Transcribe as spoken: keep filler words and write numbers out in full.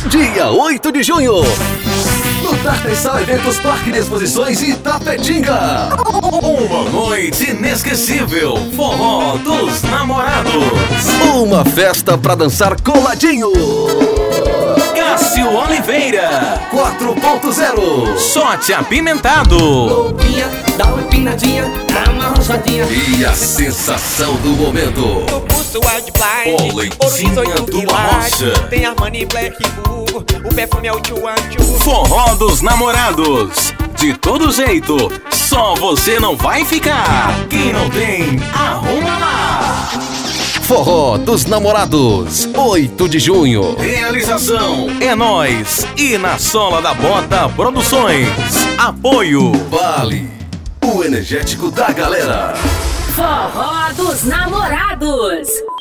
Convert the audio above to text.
Dia oito de junho, no Tartaçá Eventos Parque de Exposições Itapetinga. Uma noite inesquecível, Forró dos Namorados. Uma festa pra dançar coladinho. Cássio Oliveira, quatro ponto zero. Sorte Apimentado. Roupinha, dá uma empinadinha, dá uma roçadinha. E a sensação do momento. O pulso Wild Blind, Olentinha do Arrocha. Tem Armani Black Bull, o perfume é o Chuan Chu. Forró dos Namorados. De todo jeito, só você não vai ficar. Quem não tem, arruma lá. Forró dos Namorados, oito de junho. Realização é nós e na sola da bota Produções. Apoio Vale, o energético da galera. Forró dos Namorados.